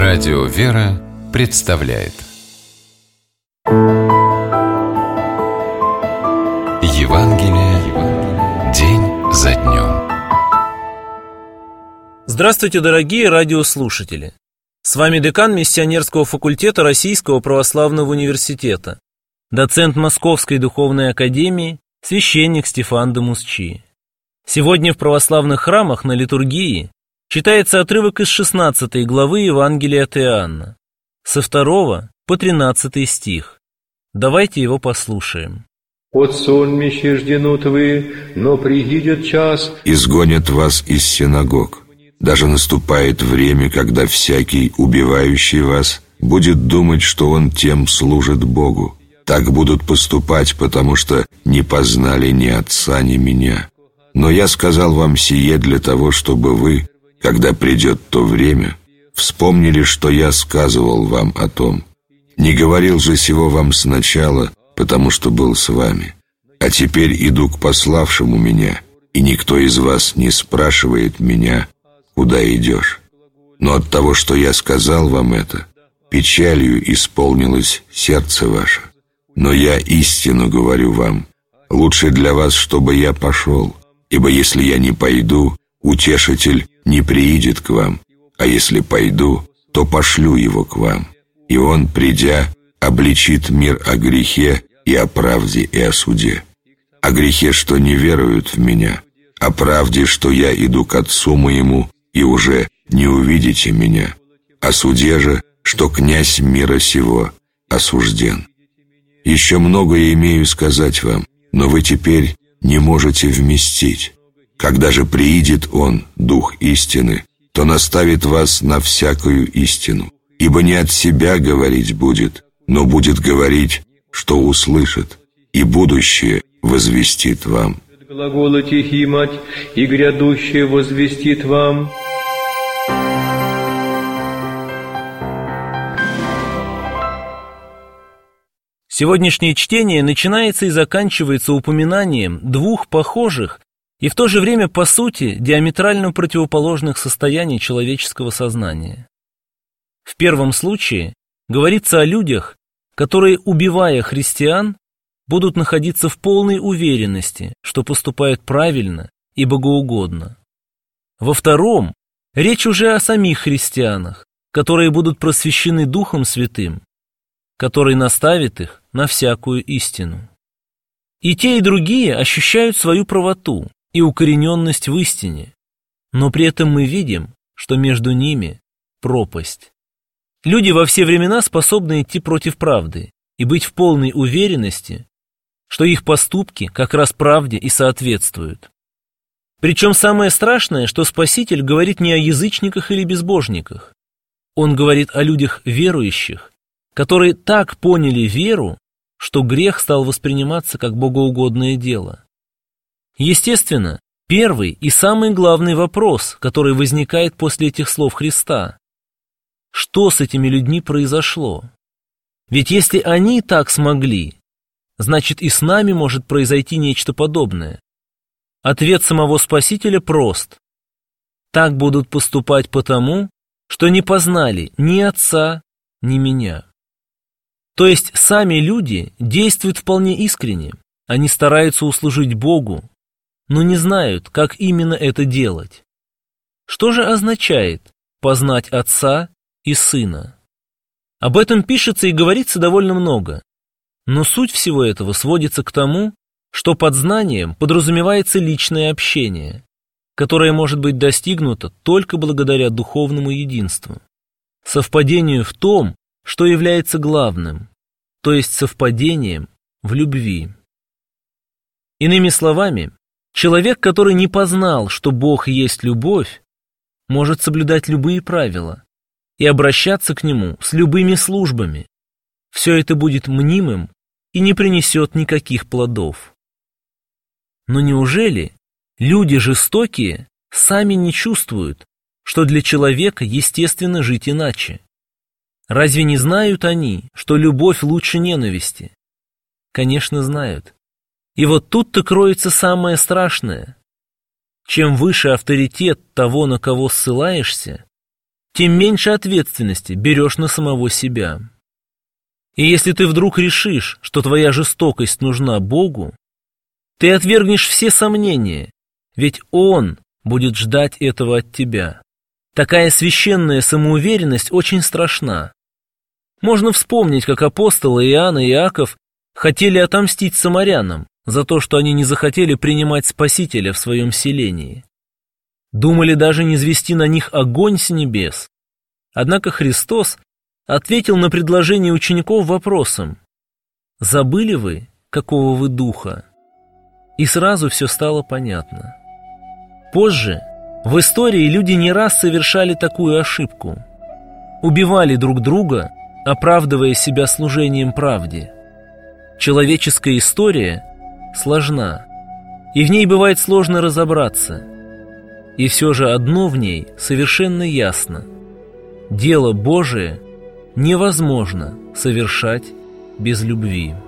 Радио «Вера» представляет Евангелие день за днем. Здравствуйте, дорогие радиослушатели! С вами декан Миссионерского факультета Российского православного университета, доцент Московской духовной академии, священник Стефан де Мусчи. Сегодня в православных храмах на литургии читается отрывок из 16 главы Евангелия от Иоанна, со 2 по 13 стих. Давайте его послушаем. «От сонмища жденут вы, но приидет час...» «Изгонят вас из синагог. Даже наступает время, когда всякий, убивающий вас, будет думать, что он тем служит Богу. Так будут поступать, потому что не познали ни Отца, ни Меня. Но я сказал вам сие для того, чтобы вы, когда придет то время, вспомнили, что я сказывал вам о том. Не говорил же сего вам сначала, потому что был с вами. А теперь иду к пославшему меня, и никто из вас не спрашивает меня, куда идешь. Но от того, что я сказал вам это, печалью исполнилось сердце ваше. Но я истину говорю вам, лучше для вас, чтобы я пошел, ибо если я не пойду, Утешитель не приидет к вам, а если пойду, то пошлю его к вам. И он, придя, обличит мир о грехе и о правде и о суде. О грехе, что не веруют в меня, о правде, что я иду к Отцу моему, и уже не увидите меня, о суде же, что князь мира сего осужден. Еще многое имею сказать вам, но вы теперь не можете вместить. Когда же приидет Он, Дух истины, то наставит вас на всякую истину, ибо не от себя говорить будет, но будет говорить, что услышит, и будущее возвестит вам». «Глагола тихий мать, и грядущее возвестит вам». Сегодняшнее чтение начинается и заканчивается упоминанием двух похожих и в то же время, по сути, диаметрально противоположных состояний человеческого сознания. В первом случае говорится о людях, которые, убивая христиан, будут находиться в полной уверенности, что поступают правильно и богоугодно. Во втором речь уже о самих христианах, которые будут просвещены Духом Святым, который наставит их на всякую истину. И те, и другие ощущают свою правоту и укорененность в истине, но при этом мы видим, что между ними пропасть. Люди во все времена способны идти против правды и быть в полной уверенности, что их поступки как раз правде и соответствуют. Причем самое страшное, что Спаситель говорит не о язычниках или безбожниках. Он говорит о людях верующих, которые так поняли веру, что грех стал восприниматься как богоугодное дело. Естественно, первый и самый главный вопрос, который возникает после этих слов Христа: что с этими людьми произошло? Ведь если они так смогли, значит и с нами может произойти нечто подобное. Ответ самого Спасителя прост: так будут поступать потому, что не познали ни Отца, ни Меня. То есть сами люди действуют вполне искренне, они стараются услужить Богу, но не знают, как именно это делать. Что же означает познать Отца и Сына? Об этом пишется и говорится довольно много, но суть всего этого сводится к тому, что под знанием подразумевается личное общение, которое может быть достигнуто только благодаря духовному единству, совпадению в том, что является главным, то есть совпадением в любви. Иными словами, человек, который не познал, что Бог есть любовь, может соблюдать любые правила и обращаться к Нему с любыми службами. Все это будет мнимым и не принесет никаких плодов. Но неужели люди жестокие сами не чувствуют, что для человека естественно жить иначе? Разве не знают они, что любовь лучше ненависти? Конечно, знают. И вот тут-то кроется самое страшное. Чем выше авторитет того, на кого ссылаешься, тем меньше ответственности берешь на самого себя. И если ты вдруг решишь, что твоя жестокость нужна Богу, ты отвергнешь все сомнения, ведь Он будет ждать этого от тебя. Такая священная самоуверенность очень страшна. Можно вспомнить, как апостолы Иоанн и Иаков хотели отомстить самарянам за то, что они не захотели принимать Спасителя в своем селении. Думали даже низвести на них огонь с небес. Однако Христос ответил на предложение учеников вопросом: «Забыли вы, какого вы духа?» И сразу все стало понятно. Позже в истории люди не раз совершали такую ошибку. Убивали друг друга, оправдывая себя служением правде. Человеческая история сложна, и в ней бывает сложно разобраться. И все же одно в ней совершенно ясно: дело Божие невозможно совершать без любви.